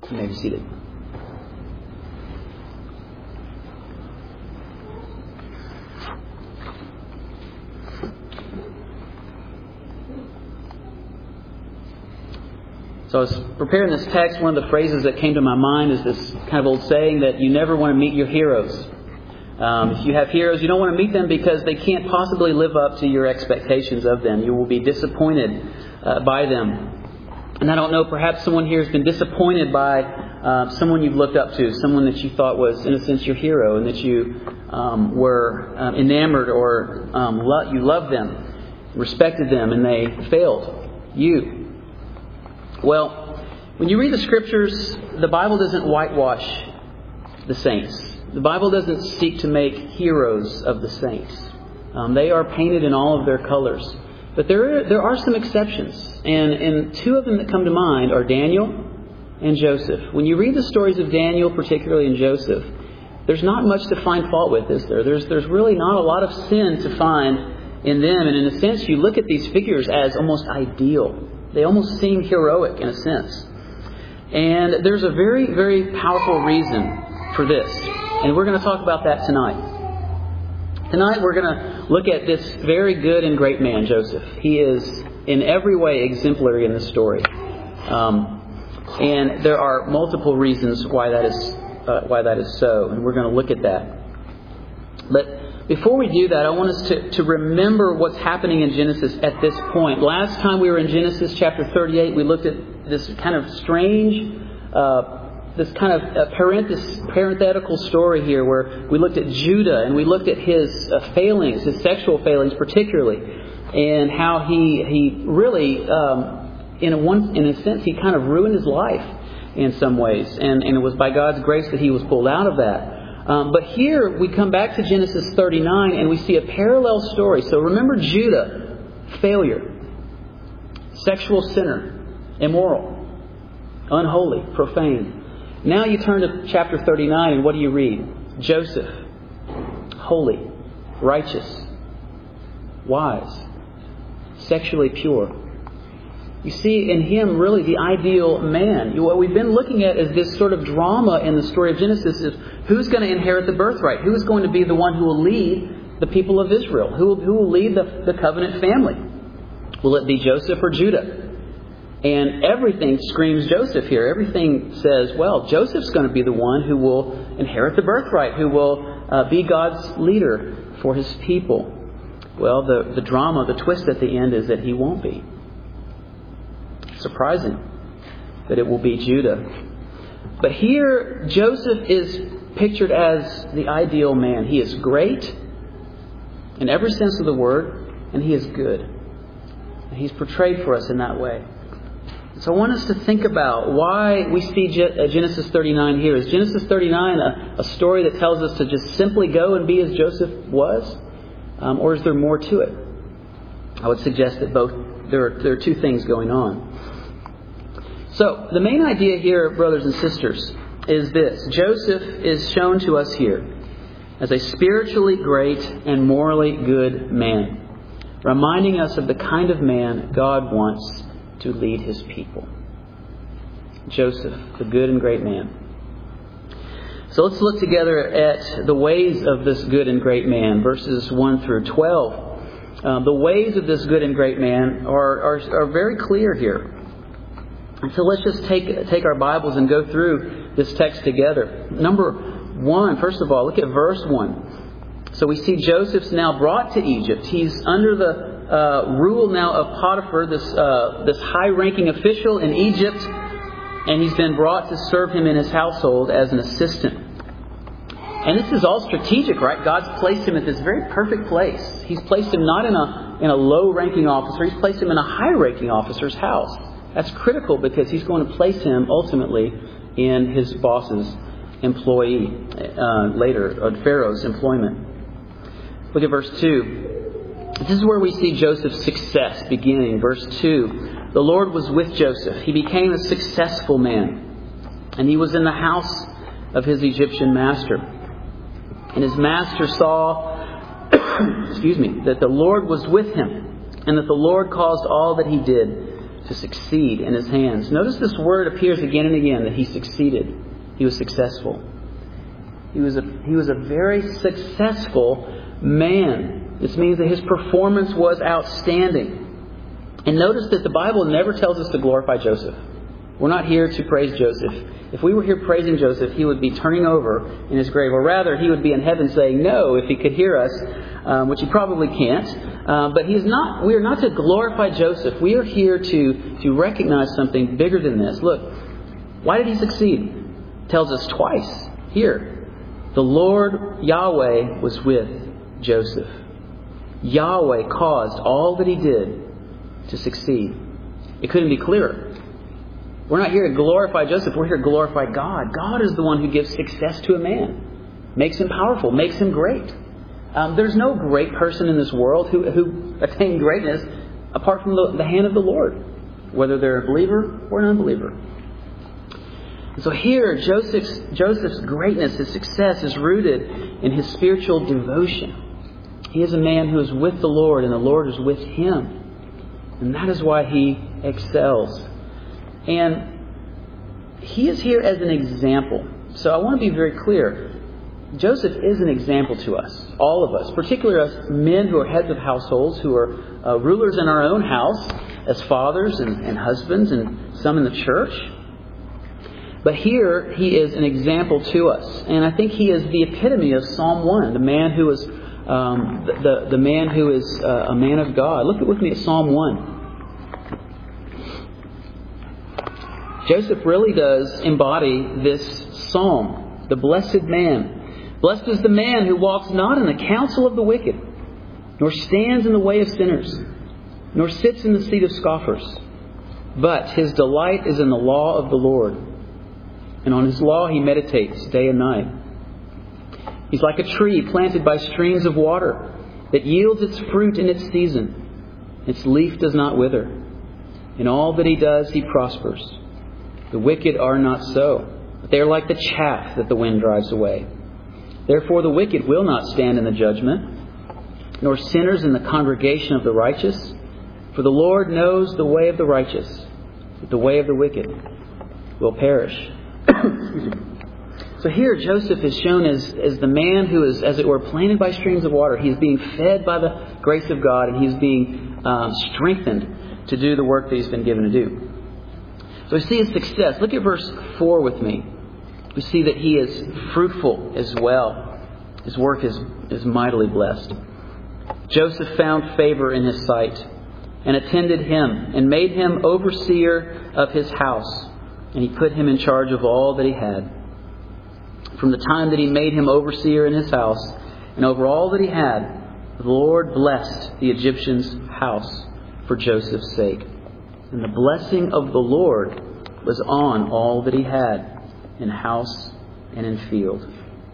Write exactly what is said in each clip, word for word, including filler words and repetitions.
You may be seated. So I was preparing this text. One of the phrases that came to my mind is this kind of old saying that you never want to meet your heroes. Um, if you have heroes, you don't want to meet them because they can't possibly live up to your expectations of them. You will be disappointed uh, by them. And I don't know, perhaps someone here has been disappointed by uh, someone you've looked up to, someone that you thought was, in a sense, your hero, and that you um, were um, enamored or um, lo- you loved them, respected them, and they failed you. Well, when you read the Scriptures, the Bible doesn't whitewash the saints. The Bible doesn't seek to make heroes of the saints. Um, they are painted in all of their colors. But there are, there are some exceptions. And, and two of them that come to mind are Daniel and Joseph. When you read the stories of Daniel, particularly in Joseph, there's not much to find fault with, is there? There's, there's really not a lot of sin to find in them. And in a sense, you look at these figures as almost ideal. They almost seem heroic in a sense. And there's a very, very powerful reason for this. And we're going to talk about that tonight. Tonight we're going to look at this very good and great man, Joseph. He is in every way exemplary in this story. Um, and there are multiple reasons why that is uh, why that is so. And we're going to look at that. But before we do that, I want us to, to remember what's happening in Genesis at this point. Last time we were in Genesis chapter thirty-eight, we looked at this kind of strange, uh, this kind of uh, parenth- parenthetical story here where we looked at Judah and we looked at his uh, failings, his sexual failings particularly, and how he he really, um, in a one in a sense, he kind of ruined his life in some ways, and, and it was by God's grace that he was pulled out of that. Um, but here we come back to Genesis thirty-nine and we see a parallel story. So remember Judah, failure, sexual sinner, immoral, unholy, profane. Now you turn to chapter thirty-nine and what do you read? Joseph, holy, righteous, wise, sexually pure. You see in him really the ideal man. What we've been looking at is this sort of drama in the story of Genesis is who's going to inherit the birthright? Who is going to be the one who will lead the people of Israel? Who will, who will lead the, the covenant family? Will it be Joseph or Judah? And everything screams Joseph here. Everything says, well, Joseph's going to be the one who will inherit the birthright, who will uh, be God's leader for his people. Well, the, the drama, the twist at the end is that he won't be. Surprising that it will be Judah. But here, Joseph is pictured as the ideal man. He is great in every sense of the word, and he is good. And he's portrayed for us in that way. So I want us to think about why we see Genesis thirty-nine here. Is Genesis thirty-nine a, a story that tells us to just simply go and be as Joseph was? Um, or is there more to it? I would suggest that both there are, there are two things going on. So the main idea here, brothers and sisters, is this. Joseph is shown to us here as a spiritually great and morally good man, reminding us of the kind of man God wants to lead his people. Joseph, the good and great man. So let's look together at the ways of this good and great man, verses one through twelve. Uh, the ways of this good and great man are, are, are very clear here. And so let's just take take our Bibles and go through this text together. Number one, first of all, look at verse one. So we see Joseph's now brought to Egypt. He's under the Uh, rule now of Potiphar, this uh, this high-ranking official in Egypt, and he's been brought to serve him in his household as an assistant. And this is all strategic, right? God's placed him at this very perfect place. He's placed him not in a in a low-ranking officer; he's placed him in a high-ranking officer's house. That's critical because he's going to place him ultimately in his boss's employee uh, later, or Pharaoh's employment. Look at verse two. This is where we see Joseph's success beginning. Verse two. The Lord was with Joseph. He became a successful man. And he was in the house of his Egyptian master. And his master saw, excuse me, that the Lord was with him. And that the Lord caused all that he did to succeed in his hands. Notice this word appears again and again, that he succeeded. He was successful. He was a, he was a very successful man. This means that his performance was outstanding. And notice that the Bible never tells us to glorify Joseph. We're not here to praise Joseph. If we were here praising Joseph, he would be turning over in his grave. Or rather, he would be in heaven saying no if he could hear us, um, which he probably can't. Uh, but he is not. We are not to glorify Joseph. We are here to, to recognize something bigger than this. Look, why did he succeed? It tells us twice here. The Lord Yahweh was with Joseph. Yahweh caused all that he did to succeed. It couldn't be clearer. We're not here to glorify Joseph. We're here to glorify God. God is the one who gives success to a man. Makes him powerful. Makes him great. Um, there's no great person in this world who, who attained greatness apart from the, the hand of the Lord. Whether they're a believer or an unbeliever. And so here, Joseph's, Joseph's greatness, his success is rooted in his spiritual devotion. He is a man who is with the Lord and the Lord is with him. And that is why he excels. And he is here as an example. So I want to be very clear. Joseph is an example to us, all of us, particularly us men who are heads of households, who are uh, rulers in our own house, as fathers and, and husbands, and some in the church. But here he is an example to us. And I think he is the epitome of Psalm one, the man who is um, the, the, the man who is uh, a man of God. Look with me at Psalm one. Joseph really does embody this psalm, the blessed man. Blessed is the man who walks not in the counsel of the wicked, nor stands in the way of sinners, nor sits in the seat of scoffers. But his delight is in the law of the Lord, and on his law he meditates day and night. He's like a tree planted by streams of water that yields its fruit in its season. Its leaf does not wither. In all that he does, he prospers. The wicked are not so, but they are like the chaff that the wind drives away. Therefore the wicked will not stand in the judgment, nor sinners in the congregation of the righteous. For the Lord knows the way of the righteous, but the way of the wicked will perish. So here Joseph is shown as, as the man who is, as it were, planted by streams of water. He is being fed by the grace of God, and he's being um, strengthened to do the work that he's been given to do. So we see his success. Look at verse four with me. We see that he is fruitful as well. His work is, is mightily blessed. Joseph found favor in his sight and attended him and made him overseer of his house. And he put him in charge of all that he had. From the time that he made him overseer in his house and over all that he had, the Lord blessed the Egyptian's house for Joseph's sake. And the blessing of the Lord was on all that he had in house and in field.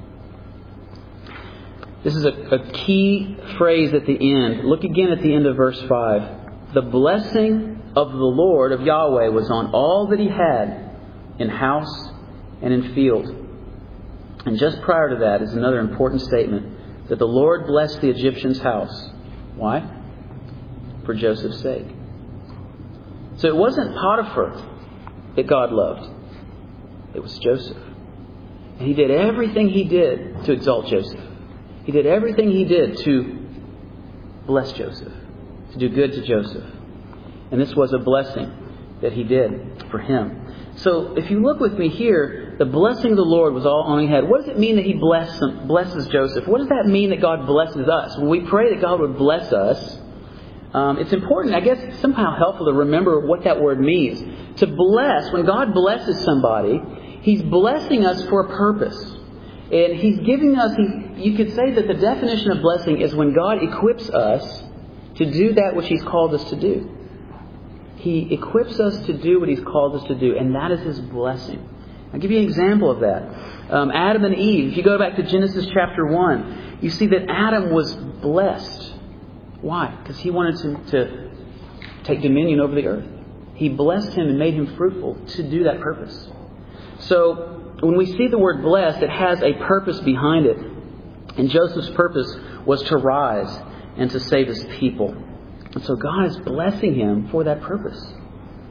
This is a, a key phrase at the end. Look again at the end of verse five. The blessing of the Lord, of Yahweh, was on all that he had in house and in field. And just prior to that is another important statement, that the Lord blessed the Egyptian's house. Why? For Joseph's sake. So it wasn't Potiphar that God loved. It was Joseph. And he did everything he did to exalt Joseph. He did everything he did to bless Joseph, to do good to Joseph. And this was a blessing that he did for him. So if you look with me here, the blessing of the Lord was all on his head. What does it mean that he bless, blesses Joseph? What does that mean that God blesses us? When we pray that God would bless us, Um, it's important, I guess it's somehow helpful to remember what that word means. To bless, when God blesses somebody, He's blessing us for a purpose. And He's giving us, he, you could say that the definition of blessing is when God equips us to do that which He's called us to do. He equips us to do what He's called us to do, and that is His blessing. I'll give you an example of that. Um, Adam and Eve, if you go back to Genesis chapter one, you see that Adam was blessed. Why? Because he wanted to, to take dominion over the earth. He blessed him and made him fruitful to do that purpose. So when we see the word blessed, it has a purpose behind it. And Joseph's purpose was to rise and to save his people. And so God is blessing him for that purpose.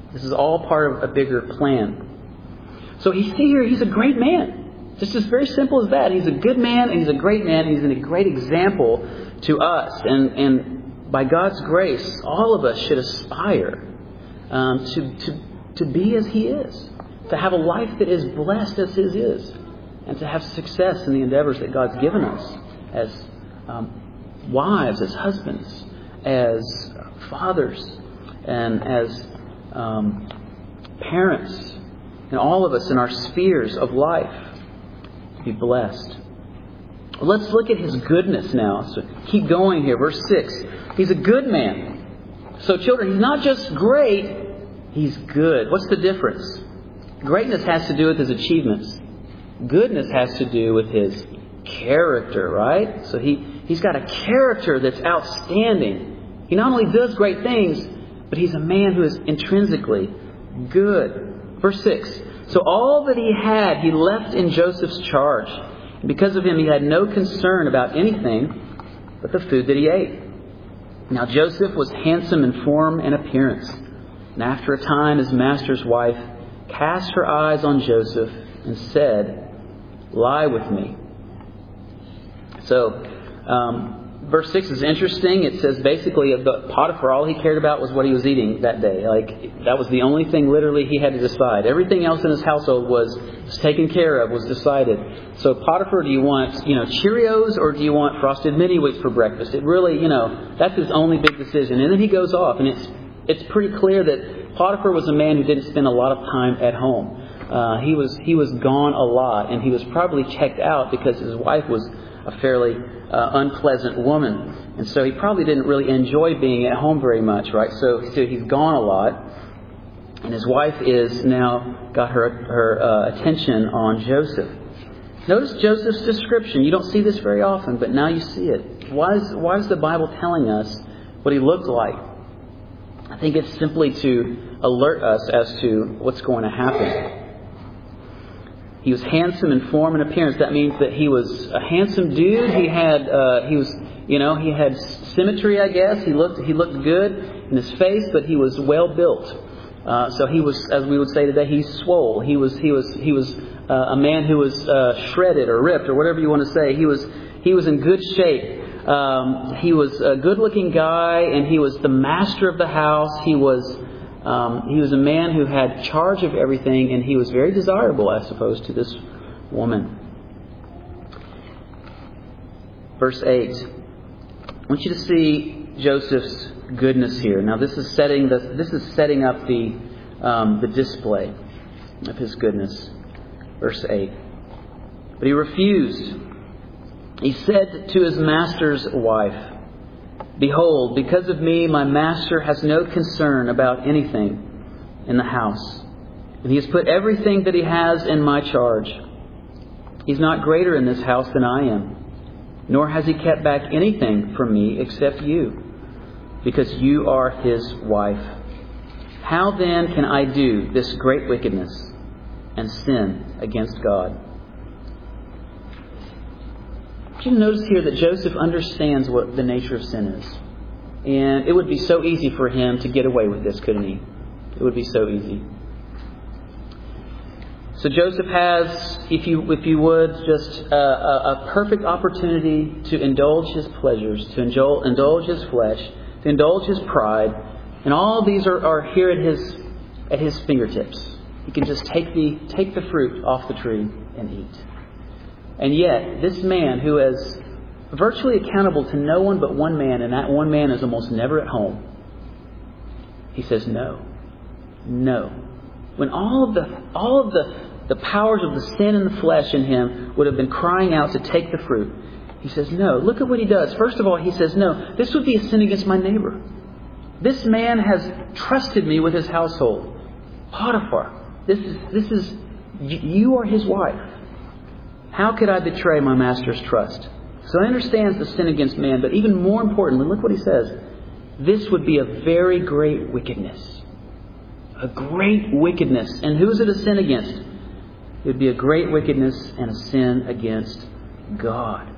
This is all part of a bigger plan. So you see here, he's a great man. Just as very simple as that. He's a good man and he's a great man. And he's a great example to us. And, and by God's grace, all of us should aspire um, to, to, to be as he is. To have a life that is blessed as his is. And to have success in the endeavors that God's given us as um, wives, as husbands, as fathers, and as um, parents, and all of us in our spheres of life to be blessed. Let's look at his goodness now. So keep going here. Verse six. He's a good man. So children, he's not just great, he's good. What's the difference? Greatness has to do with his achievements. Goodness has to do with his character, right? So he, he's got a character that's outstanding. He not only does great things, but he's a man who is intrinsically good. Verse six. So all that he had, he left in Joseph's charge. And because of him, he had no concern about anything but the food that he ate. Now Joseph was handsome in form and appearance. And after a time, his master's wife cast her eyes on Joseph and said, "Lie with me." So, um, verse six is interesting. It says basically the Potiphar, all he cared about was what he was eating that day. Like, that was the only thing literally he had to decide. Everything else in his household was, was taken care of, was decided. So Potiphar, do you want, you know, Cheerios or do you want frosted mini wheats for breakfast? It really, you know, that's his only big decision. And then he goes off, and it's it's pretty clear that Potiphar was a man who didn't spend a lot of time at home. Uh, he was he was gone a lot, and he was probably checked out because his wife was a fairly uh, unpleasant woman, and so he probably didn't really enjoy being at home very much, right? So, so he's gone a lot, and his wife is now got her her uh, attention on Joseph. Notice Joseph's description. You don't see this very often, but now you see it. Why is why is the Bible telling us what he looked like? I think it's simply to alert us as to what's going to happen. He was handsome in form and appearance. That means that he was a handsome dude. He had, uh, he was, you know, he had symmetry, I guess. He looked, he looked good in his face, but he was well built. Uh, so he was, as we would say today, he's swole. He was, he was, he was uh, a man who was uh, shredded or ripped or whatever you want to say. He was, he was in good shape. Um, he was a good-looking guy, and he was the master of the house. He was. Um, he was a man who had charge of everything, and he was very desirable, I suppose, to this woman. Verse eight. I want you to see Joseph's goodness here. Now, this is setting the this is setting up the um, the display of his goodness. Verse eight. But he refused. He said to his master's wife, "Behold, because of me, my master has no concern about anything in the house. And he has put everything that he has in my charge. He's not greater in this house than I am. Nor has he kept back anything from me except you, because you are his wife. How then can I do this great wickedness and sin against God?" You notice here that Joseph understands what the nature of sin is. And it would be so easy for him to get away with this, couldn't he? It would be so easy. So Joseph has, if you if you would, just a, a, a perfect opportunity to indulge his pleasures, to indulge, indulge his flesh, to indulge his pride. And all of these are, are here at his at his fingertips. He can just take the take the fruit off the tree and eat. And yet, this man who is virtually accountable to no one but one man, and that one man is almost never at home, he says no. No. When all of the all of the, the powers of the sin and the flesh in him would have been crying out to take the fruit, he says no. Look at what he does. First of all, he says no. This would be a sin against my neighbor. This man has trusted me with his household. Potiphar, this is this is you are his wife. How could I betray my master's trust? So he understands the sin against man, but even more importantly, look what he says. This would be a very great wickedness. A great wickedness. And who is it a sin against? It would be a great wickedness and a sin against God.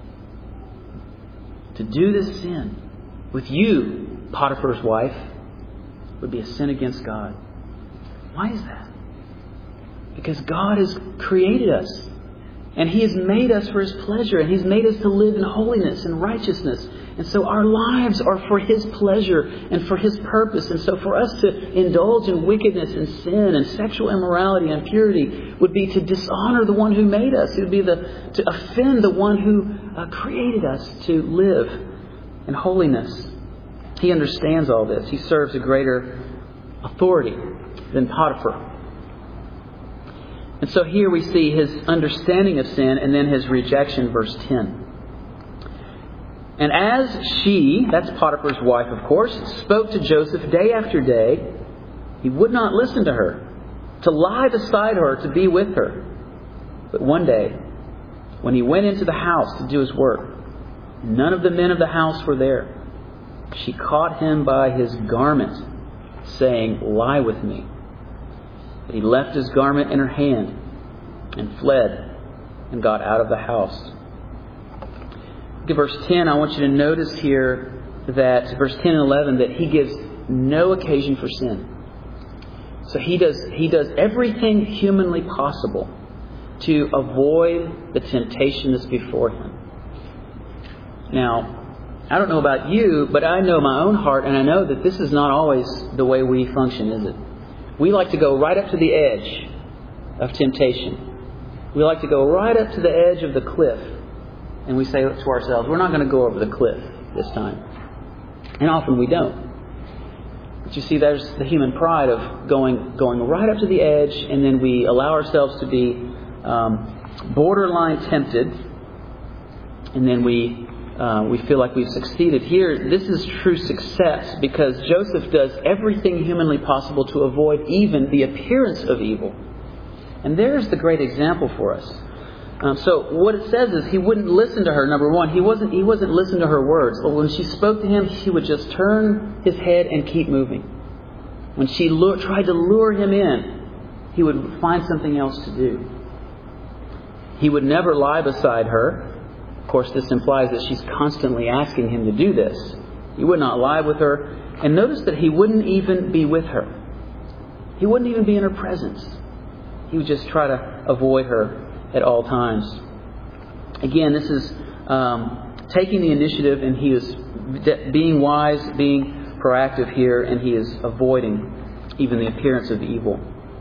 To do this sin with you, Potiphar's wife, would be a sin against God. Why is that? Because God has created us. And He has made us for His pleasure. And He's made us to live in holiness and righteousness. And so our lives are for His pleasure and for His purpose. And so for us to indulge in wickedness and sin and sexual immorality and impurity would be to dishonor the one who made us. It would be the, to offend the one who uh, created us to live in holiness. He understands all this. He serves a greater authority than Potiphar. And so here we see his understanding of sin and then his rejection, verse ten. And as she, that's Potiphar's wife, of course, spoke to Joseph day after day, he would not listen to her, to lie beside her, to be with her. But one day, when he went into the house to do his work, none of the men of the house were there. She caught him by his garment, saying, "Lie with me." But he left his garment in her hand and fled and got out of the house. Look at verse ten. I want you to notice here that verse ten and eleven, that he gives no occasion for sin. So he does he does everything humanly possible to avoid the temptation that's before him. Now, I don't know about you, but I know my own heart, and I know that this is not always the way we function, is it? We like to go right up to the edge of temptation. We like to go right up to the edge of the cliff. And we say to ourselves, we're not going to go over the cliff this time. And often we don't. But you see, there's the human pride of going going right up to the edge, and then we allow ourselves to be um, borderline tempted. And then we uh, we feel like we've succeeded. Here, this is true success, because Joseph does everything humanly possible to avoid even the appearance of evil. And there's the great example for us. Um, so what it says is he wouldn't listen to her. Number one, he wasn't he wasn't listening to her words. But when she spoke to him, he would just turn his head and keep moving. When she lure, tried to lure him in, he would find something else to do. He would never lie beside her. Of course, this implies that she's constantly asking him to do this. He would not lie with her. And notice that he wouldn't even be with her. He wouldn't even be in her presence. He would just try to avoid her at all times. Again, this is um, taking the initiative, and he is being wise, being proactive here, and he is avoiding even the appearance of evil.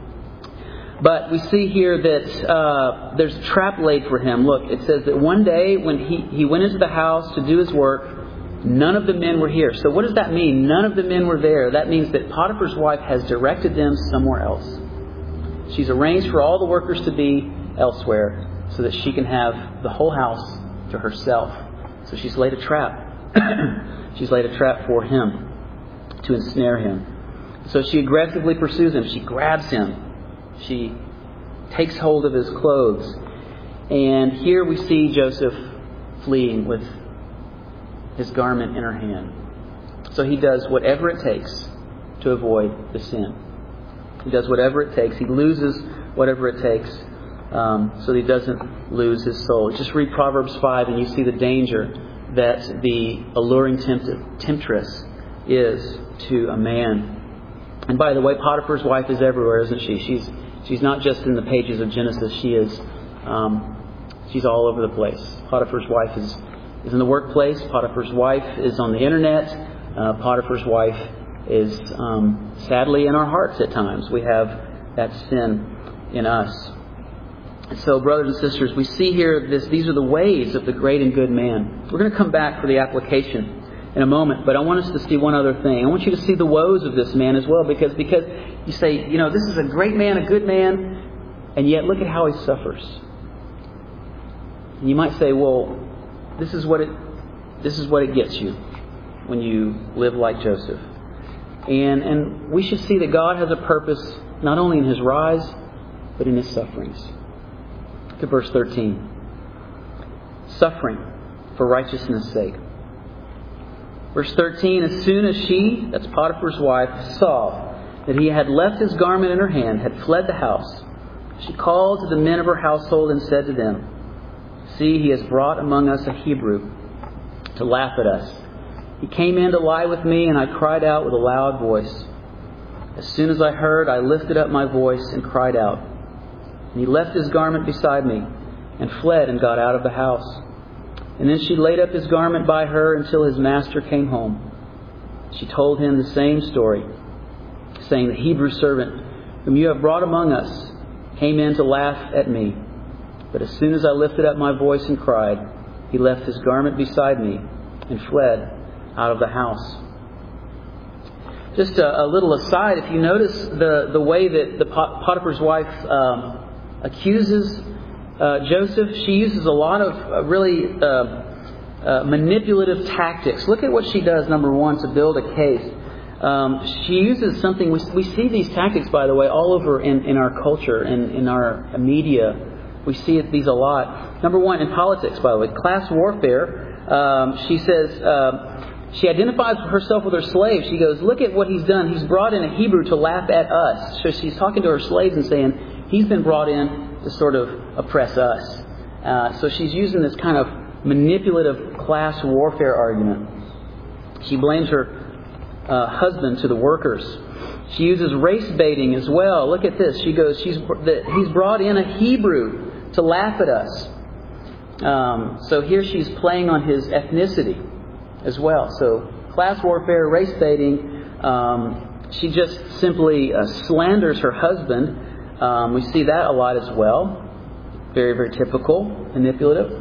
But we see here that uh, there's a trap laid for him. Look, it says that one day when he, he went into the house to do his work, none of the men were here. So what does that mean? None of the men were there. That means that Potiphar's wife has directed them somewhere else. She's arranged for all the workers to be elsewhere so that she can have the whole house to herself. So she's laid a trap. She's laid a trap for him to ensnare him. So she aggressively pursues him. She grabs him. She takes hold of his clothes. And here we see Joseph fleeing with his garment in her hand. So he does whatever it takes to avoid the sin. He does whatever it takes. He loses whatever it takes um, so that he doesn't lose his soul. Just read Proverbs five and you see the danger that the alluring tempt- temptress is to a man. And by the way, Potiphar's wife is everywhere, isn't she? She's she's not just in the pages of Genesis. She is um, she's all over the place. Potiphar's wife is, is in the workplace. Potiphar's wife is on the internet. Uh, Potiphar's wife is um, sadly in our hearts at times. We have that sin in us. So, brothers and sisters, we see here this, these are the ways of the great and good man. We're going to come back for the application in a moment, but I want us to see one other thing. I want you to see the woes of this man as well, because because you say, you know, this is a great man, a good man, and yet look at how he suffers. And you might say, well, this is what it this is what it gets you when you live like Joseph. And and we should see that God has a purpose not only in his rise, but in his sufferings. Look at verse thirteen. Suffering for righteousness' sake. Verse thirteen, as soon as she, that's Potiphar's wife, saw that he had left his garment in her hand, had fled the house, she called to the men of her household and said to them, "See, he has brought among us a Hebrew to laugh at us. He came in to lie with me, and I cried out with a loud voice. As soon as I heard, I lifted up my voice and cried out. And he left his garment beside me and fled and got out of the house. And then she laid up his garment by her until his master came home. She told him the same story, saying, the Hebrew servant whom you have brought among us came in to laugh at me. But as soon as I lifted up my voice and cried, he left his garment beside me and fled out of the house. Just a, a little aside, if you notice the, the way that the Potiphar's wife um, accuses uh, Joseph, she uses a lot of uh, really uh, uh, manipulative tactics. Look at what she does, number one, to build a case. Um, she uses something, we, we see these tactics, by the way, all over in, in our culture and in, in our media. We see these a lot. Number one, in politics, by the way, class warfare. Um, she says, uh, she identifies herself with her slaves. She goes, look at what he's done. He's brought in a Hebrew to laugh at us. So she's talking to her slaves and saying, he's been brought in to sort of oppress us. Uh, so she's using this kind of manipulative class warfare argument. She blames her uh, husband to the workers. She uses race baiting as well. Look at this. She goes, she's that he's brought in a Hebrew to laugh at us. Um, so here she's playing on his ethnicity as well. So class warfare, race baiting. Um, she just simply uh, slanders her husband. Um, we see that a lot as well. Very, very typical, manipulative.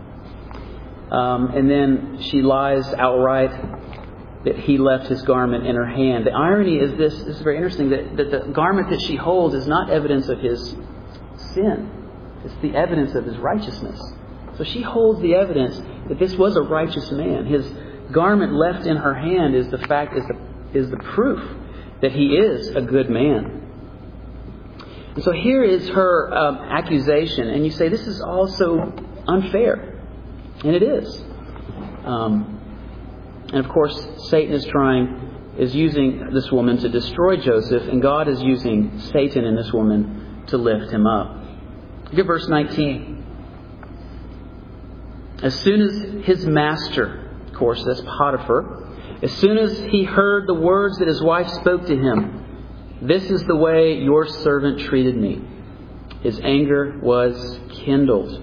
Um, and then she lies outright that he left his garment in her hand. The irony is this, this is very interesting, that, that the garment that she holds is not evidence of his sin. It's the evidence of his righteousness. So she holds the evidence that this was a righteous man. His garment left in her hand is the fact, is the, is the proof that he is a good man. And so here is her um, accusation. And you say, this is also unfair. And it is. Um, and of course, Satan is trying, is using this woman to destroy Joseph. And God is using Satan and this woman to lift him up. Look at verse nineteen. As soon as his master, of course, that's Potiphar, as soon as he heard the words that his wife spoke to him, this is the way your servant treated me. His anger was kindled.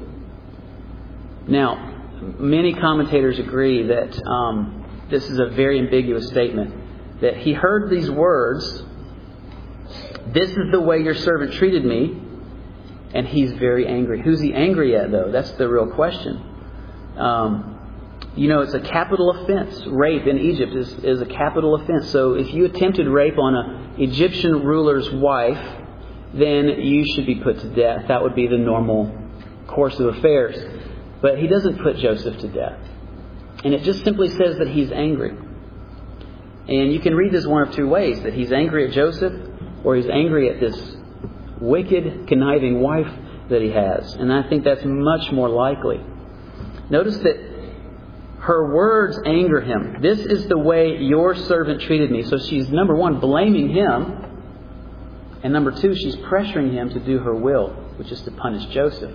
Now, many commentators agree that um, this is a very ambiguous statement. That he heard these words, this is the way your servant treated me, and he's very angry. Who's he angry at, though? That's the real question. Um, you know, it's a capital offense. Rape in Egypt is, is a capital offense. So if you attempted rape on an Egyptian ruler's wife, then you should be put to death. That would be the normal course of affairs. But he doesn't put Joseph to death. And it just simply says that he's angry. And you can read this one of two ways. That he's angry at Joseph, or he's angry at this wicked, conniving wife that he has. And I think that's much more likely. Notice that her words anger him. This is the way your servant treated me. So she's, number one, blaming him. And number two, she's pressuring him to do her will, which is to punish Joseph.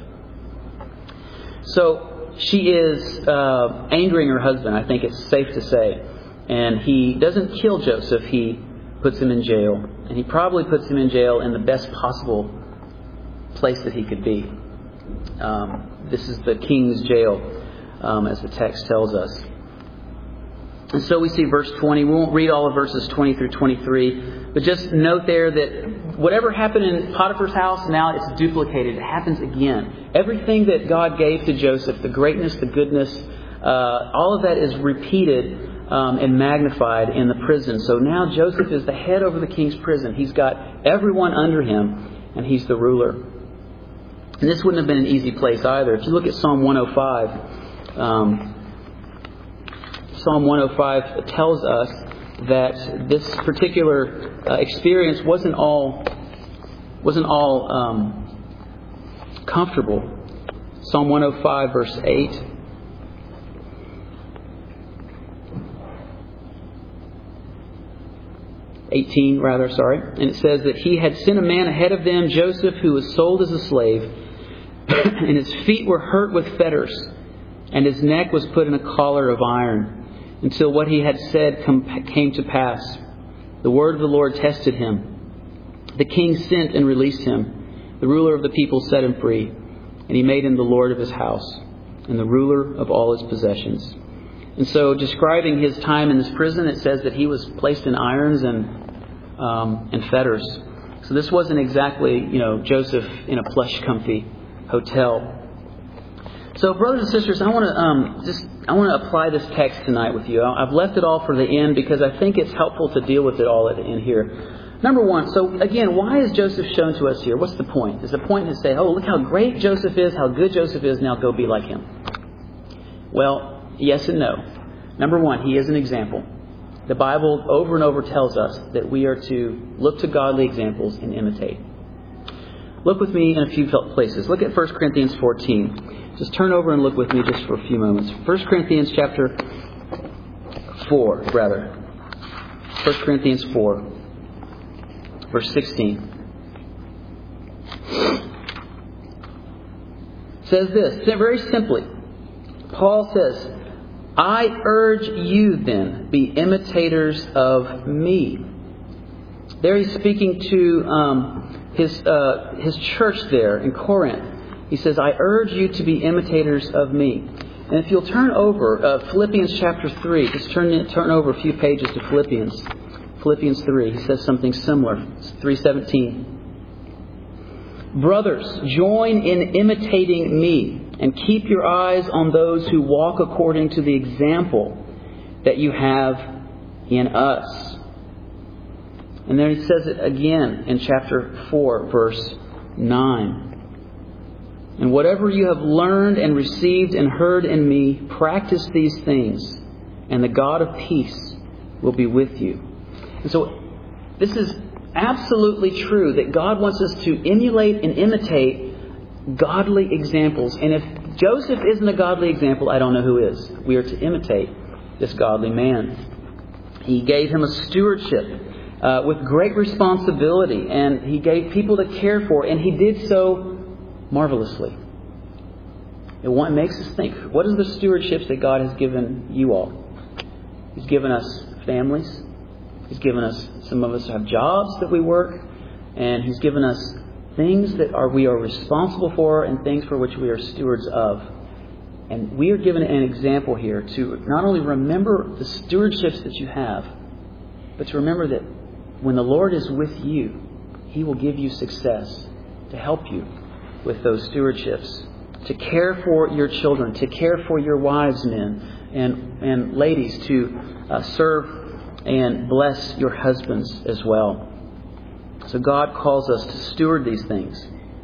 So she is uh, angering her husband, I think it's safe to say. And he doesn't kill Joseph. He puts him in jail. And he probably puts him in jail in the best possible place that he could be. Um, this is the king's jail. Um, as the text tells us. And so we see verse twenty. We won't read all of verses twenty through twenty-three. But just note there that whatever happened in Potiphar's house, now it's duplicated. It happens again. Everything that God gave to Joseph, the greatness, the goodness, uh, all of that is repeated um, and magnified in the prison. So now Joseph is the head over the king's prison. He's got everyone under him, and he's the ruler. And this wouldn't have been an easy place either. If you look at Psalm one oh five... Um, Psalm one oh five tells us that this particular uh, experience wasn't all wasn't all um, comfortable. Psalm one oh five, verse eight. eighteen, rather, sorry. And it says that he had sent a man ahead of them, Joseph, who was sold as a slave, and his feet were hurt with fetters, and his neck was put in a collar of iron, until what he had said came to pass. The word of the Lord tested him, The king sent and released him. The ruler of the people set him free, and he made him the lord of his house and the ruler of all his possessions. And so, describing his time in this prison, it says that he was placed in irons and um, and fetters. So this wasn't exactly, you know, Joseph in a plush, comfy hotel. So, brothers and sisters, I want to um, just I want to apply this text tonight with you. I've left it all for the end because I think it's helpful to deal with it all at the end here. Number one, so again, why is Joseph shown to us here? What's the point? Is the point to say, oh, look how great Joseph is, how good Joseph is, now go be like him? Well, yes and no. Number one, he is an example. The Bible over and over tells us that we are to look to godly examples and imitate. Look with me in a few places. Look at First Corinthians fourteen. Just turn over and look with me just for a few moments. First Corinthians chapter four, rather. First Corinthians four, verse sixteen. It says this, very simply. Paul says, I urge you then, be imitators of me. There he's speaking to um, his uh, his church there in Corinth. He says, I urge you to be imitators of me. And if you'll turn over, uh, Philippians chapter three, just turn, turn over a few pages to Philippians. Philippians three, he says something similar. three seventeen. Brothers, join in imitating me and keep your eyes on those who walk according to the example that you have in us. And then he says it again in chapter four, verse nine. And whatever you have learned and received and heard in me, practice these things, and the God of peace will be with you. And so this is absolutely true that God wants us to emulate and imitate godly examples. And if Joseph isn't a godly example, I don't know who is. We are to imitate this godly man. He gave him a stewardship uh, with great responsibility, and he gave people to care for, and he did so marvelously. It makes us think, what is the stewardships that God has given you all? He's given us families. He's given us, some of us have jobs that we work, and He's given us things that are we are responsible for and things for which we are stewards of. And we are given an example here to not only remember the stewardships that you have, but to remember that when the Lord is with you, He will give you success to help you with those stewardships, to care for your children, to care for your wives, men, and, and ladies, to uh, serve and bless your husbands as well. So God calls us to steward these things.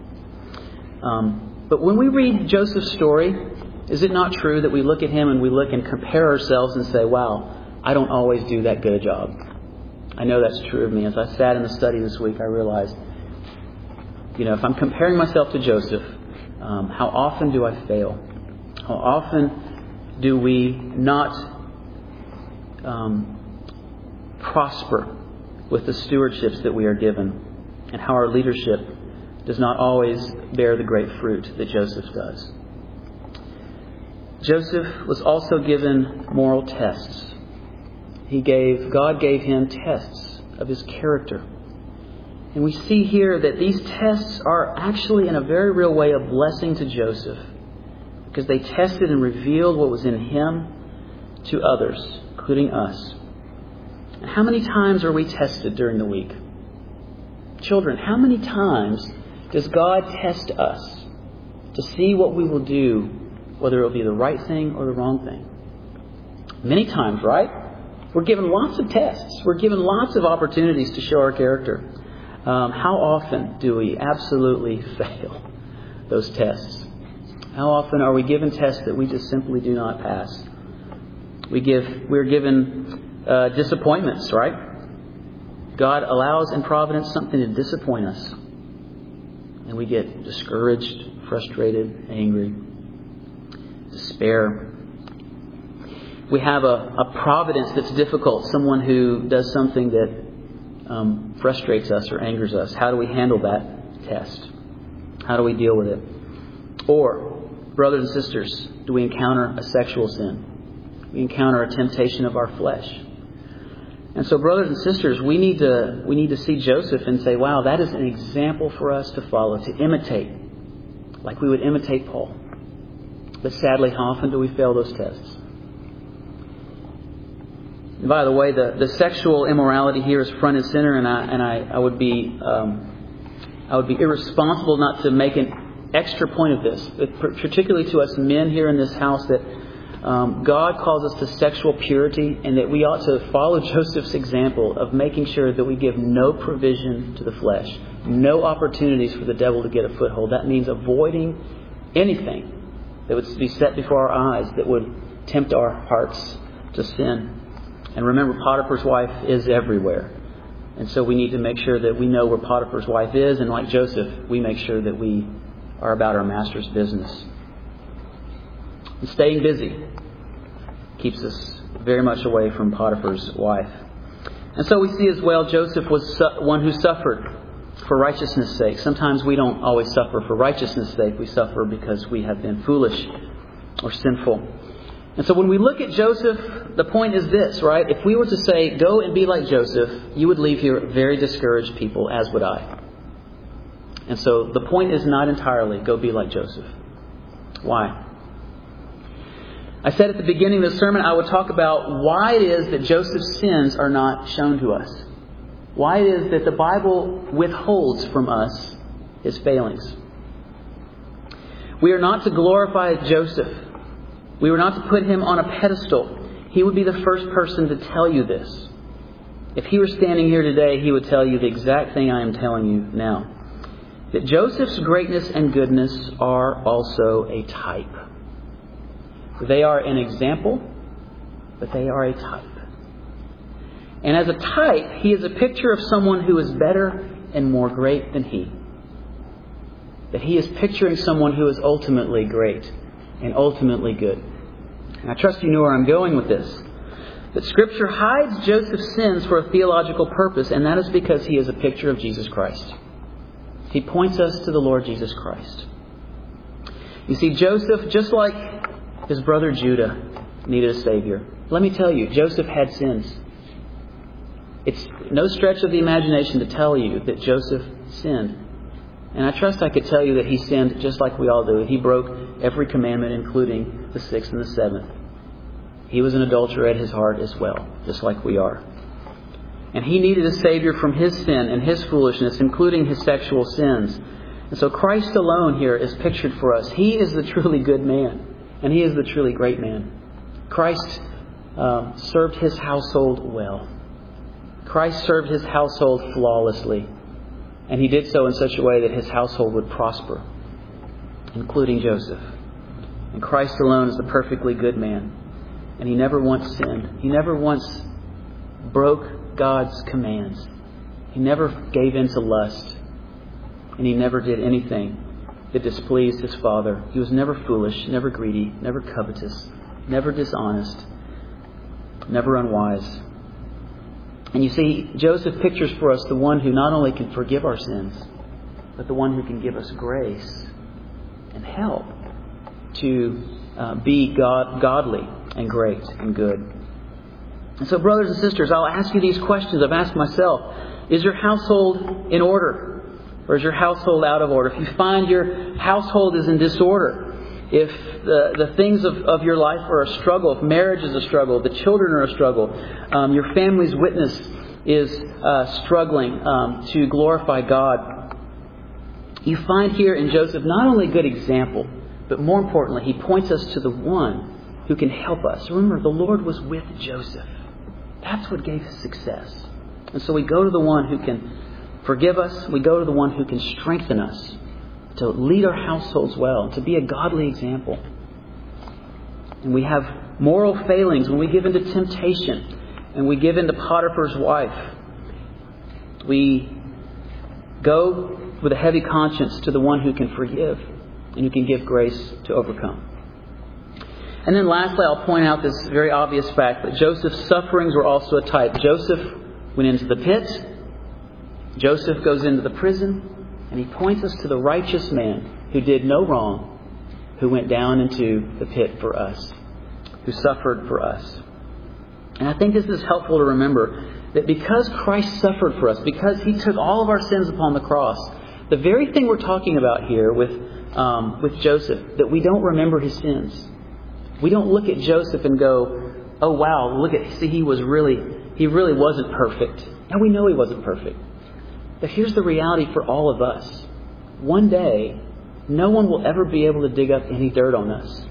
Um, but when we read Joseph's story, is it not true that we look at him and we look and compare ourselves and say, wow, I don't always do that good a job. I know that's true of me. As I sat in the study this week, I realized, you know, if I'm comparing myself to Joseph, um, how often do I fail? How often do we not um, prosper with the stewardships that we are given, and how our leadership does not always bear the great fruit that Joseph does. Joseph was also given moral tests. He gave, God gave him tests of his character. And we see here that these tests are actually in a very real way a blessing to Joseph, because they tested and revealed what was in him to others, including us. How many times are we tested during the week? Children, how many times does God test us to see what we will do, whether it will be the right thing or the wrong thing? Many times, right? We're given lots of tests. We're given lots of opportunities to show our character. Um, how often do we absolutely fail those tests? How often are we given tests that we just simply do not pass? We give, we're given Uh, disappointments, right? God allows in providence something to disappoint us. And we get discouraged, frustrated, angry, despair. We have a, a providence that's difficult, someone who does something that um, frustrates us or angers us. How do we handle that test? How do we deal with it? Or, brothers and sisters, do we encounter a sexual sin? We encounter a temptation of our flesh. And so, brothers and sisters, we need to we need to see Joseph and say, wow, that is an example for us to follow, to imitate, like we would imitate Paul. But sadly, how often do we fail those tests? And by the way, the, the sexual immorality here is front and center, and I and I, I would be um, I would be irresponsible not to make an extra point of this, particularly to us men here in this house, that Um, God calls us to sexual purity, and that we ought to follow Joseph's example of making sure that we give no provision to the flesh, no opportunities for the devil to get a foothold. That means avoiding anything that would be set before our eyes that would tempt our hearts to sin. And remember, Potiphar's wife is everywhere. And so we need to make sure that we know where Potiphar's wife is, and like Joseph, we make sure that we are about our master's business. And staying busy keeps us very much away from Potiphar's wife. And so we see as well, Joseph was one who suffered for righteousness' sake. Sometimes we don't always suffer for righteousness' sake. We suffer because we have been foolish or sinful. And so when we look at Joseph, the point is this, right? If we were to say, go and be like Joseph, you would leave here very discouraged people, as would I. And so the point is not entirely, go be like Joseph. Why? I said at the beginning of the sermon I would talk about why it is that Joseph's sins are not shown to us. Why it is that the Bible withholds from us his failings. We are not to glorify Joseph. We are not to put him on a pedestal. He would be the first person to tell you this. If he were standing here today, he would tell you the exact thing I am telling you now. That Joseph's greatness and goodness are also a type. They are an example, but they are a type. And as a type, he is a picture of someone who is better and more great than he. That he is picturing someone who is ultimately great and ultimately good. And I trust you know where I'm going with this. That Scripture hides Joseph's sins for a theological purpose, and that is because he is a picture of Jesus Christ. He points us to the Lord Jesus Christ. You see, Joseph, just like his brother Judah, needed a Savior. Let me tell you, Joseph had sins. It's no stretch of the imagination to tell you that Joseph sinned. And I trust I could tell you that he sinned just like we all do. He broke every commandment, including the sixth and the seventh. He was an adulterer at his heart as well, just like we are. And he needed a Savior from his sin and his foolishness, including his sexual sins. And so Christ alone here is pictured for us. He is the truly good man. And he is the truly great man. Christ uh, served his household well. Christ served his household flawlessly. And he did so in such a way that his household would prosper, including Joseph. And Christ alone is the perfectly good man. And he never once sinned. He never once broke God's commands. He never gave in to lust. And he never did anything that displeased his Father. He was never foolish, never greedy, never covetous, never dishonest, never unwise. And you see, Joseph pictures for us the one who not only can forgive our sins, but the one who can give us grace and help to uh, be God, godly and great and good. And so, brothers and sisters, I'll ask you these questions I've asked myself. Is your household in order? Or is your household out of order? If you find your household is in disorder, if the, the things of, of your life are a struggle, if marriage is a struggle, the children are a struggle, um, your family's witness is uh, struggling um, to glorify God, you find here in Joseph not only a good example, but more importantly, he points us to the one who can help us. Remember, the Lord was with Joseph. That's what gave his success. And so we go to the one who can forgive us. We go to the one who can strengthen us to lead our households well, to be a godly example. And we have moral failings when we give into temptation and we give into Potiphar's wife. We go with a heavy conscience to the one who can forgive and who can give grace to overcome. And then lastly, I'll point out this very obvious fact that Joseph's sufferings were also a type. Joseph went into the pit. Joseph goes into the prison, and he points us to the righteous man who did no wrong, who went down into the pit for us, who suffered for us. And I think this is helpful to remember that because Christ suffered for us, because He took all of our sins upon the cross, the very thing we're talking about here with um, with Joseph, that we don't remember his sins. We don't look at Joseph and go, oh wow, look at, see, he was really, he really wasn't perfect. Now we know he wasn't perfect. But here's the reality for all of us. One day, no one will ever be able to dig up any dirt on us.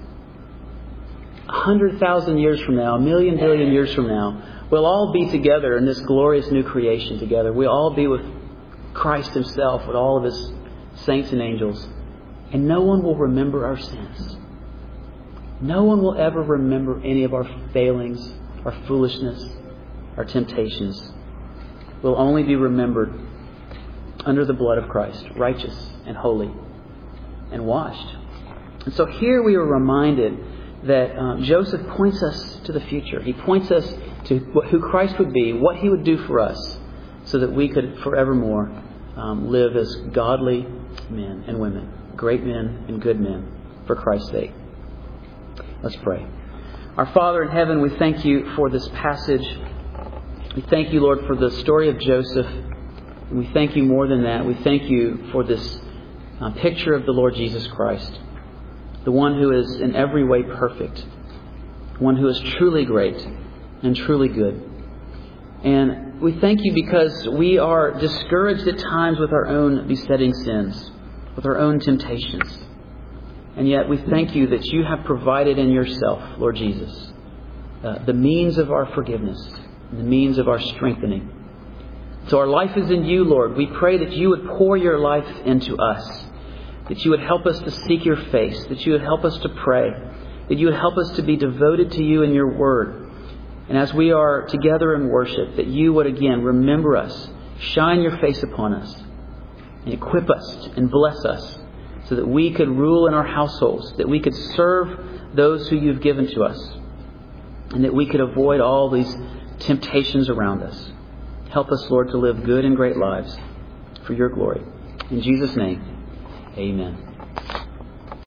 A hundred thousand years from now, a million billion years from now, we'll all be together in this glorious new creation together. We'll all be with Christ Himself, with all of His saints and angels. And no one will remember our sins. No one will ever remember any of our failings, our foolishness, our temptations. We'll only be remembered under the blood of Christ, righteous and holy and washed. And so here we are reminded that um, Joseph points us to the future. He points us to who Christ would be, what He would do for us, so that we could forevermore um, live as godly men and women, great men and good men, for Christ's sake. Let's pray. Our Father in heaven, we thank You for this passage. We thank You, Lord, for the story of Joseph. And we thank You more than that. We thank You for this uh, picture of the Lord Jesus Christ, the one who is in every way perfect, one who is truly great and truly good. And we thank You because we are discouraged at times with our own besetting sins, with our own temptations. And yet we thank You that You have provided in Yourself, Lord Jesus, uh, the means of our forgiveness, and the means of our strengthening. So our life is in You, Lord. We pray that You would pour Your life into us, that You would help us to seek Your face, that You would help us to pray, that You would help us to be devoted to You and Your Word. And as we are together in worship, that You would again remember us, shine Your face upon us, and equip us and bless us, so that we could rule in our households, that we could serve those who You've given to us, and that we could avoid all these temptations around us. Help us, Lord, to live good and great lives for Your glory. In Jesus' name, amen.